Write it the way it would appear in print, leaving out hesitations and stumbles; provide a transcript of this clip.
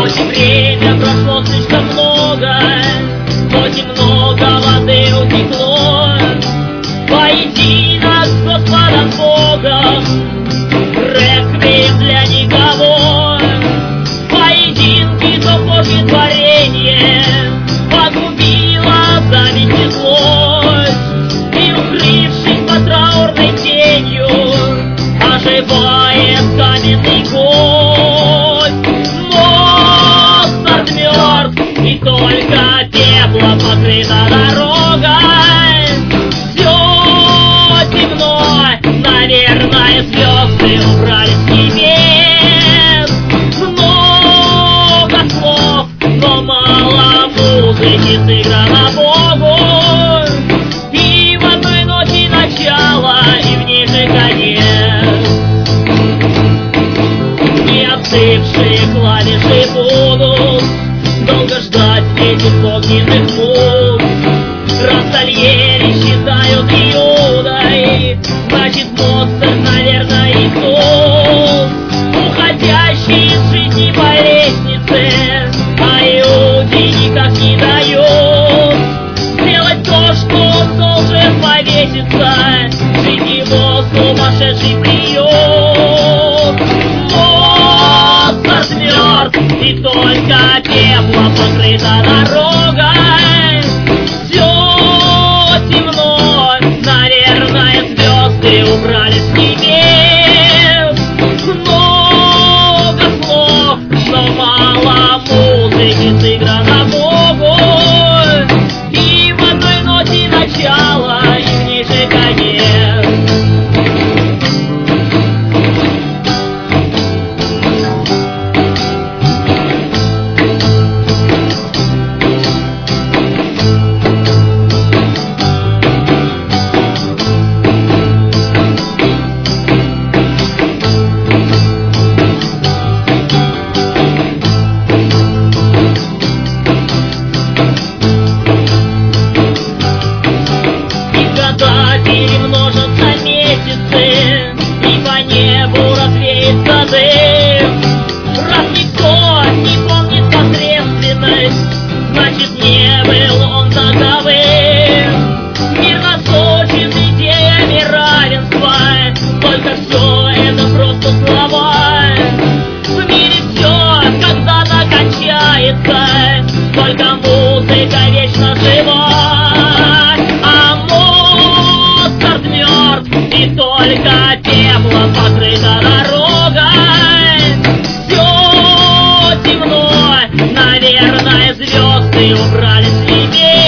Хоть и время прошло слишком много, хоть и много воды утекло, поединок с Господом Богом, реквием для никого. Поединки, то Божье творение погубило зависть и злость, и, укрывшись под траурной тенью, оживает каменный гость. Моцарт мертв, и только пеплом покрыта дорога. Все темно, наверное, звезды убрали с небес. Много слов, но мало музыки сыграно Богу. И в одной ночи начало, и в ней же конец. Не остывшие клавиши будут долго ждать этих огненных мук. Раз Сальери считают Иудой, значит Моцарт, наверное, Иисус, уходящий из жизни по лестнице, а Иуде никак не дает сделать то, что он должен повеситься, жить его сумасшедший прием. Моцарт мертв, и только пеплом покрыта дорога. Все темно, наверное, звезды убрали с небес. Много слов, но мало музыки сыграно Богу. И в одной ноте начало, и в ней же конец. Перемножатся месяцы, и по небу развеется дым. Раз никто не помнит посредственность, значит не был он таковым. Мир насочен идеями равенства, только все это просто слова. В мире все когда-то кончается, только музыка вечно жива. И только пеплом покрыта дорога. Все темно, наверное, звезды убрали с небес.